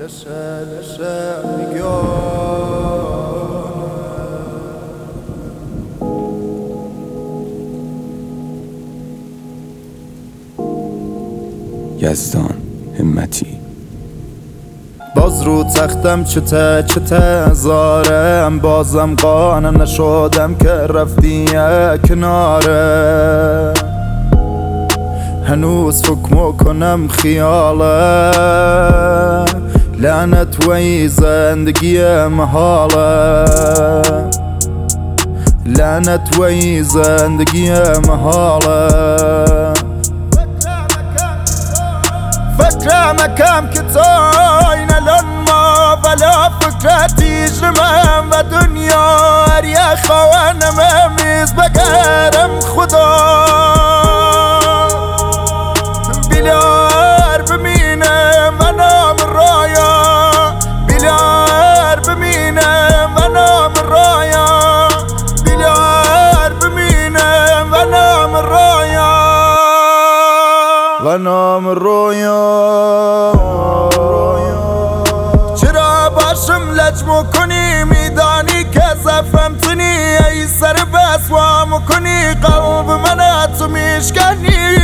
یزدان همتی. باز رو تختم چته زارم، بازم قانع نشدم که رفتی کناره. هنوز فکر میکنم خیاله، لعنت وی زندگی محاله، لعنت وی زندگی محاله. فكرة مكان كتاين لما بلا فكرتي جرمان ودنيا يا خوانا مميز بقارم خدا. بلار بمينه وانا من رايا، بلار بمينه وانا من رايا، بلار بمينه وانا من رايا، غنام الرویا. چرا باشم لج میکنی میدانی که زفمتنی، ای سر بسوا میکنی قلب من تو میشکنی.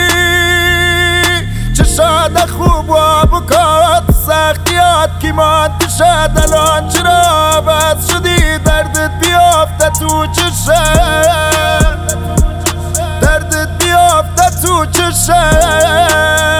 چشاد خوب و بکات سختیات کی مات شد الان، چرا بس شدی دردت بیافته تو چشم، دردت بیافته تو چشم.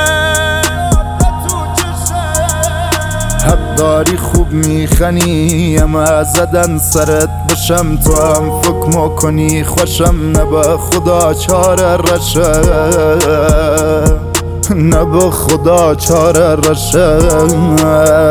حق داری خوب میخنی اما زدن سرت بشم، تو هم فکر میکنی خوشم نه به خدا چاره رشه، نه به خدا چاره رشه.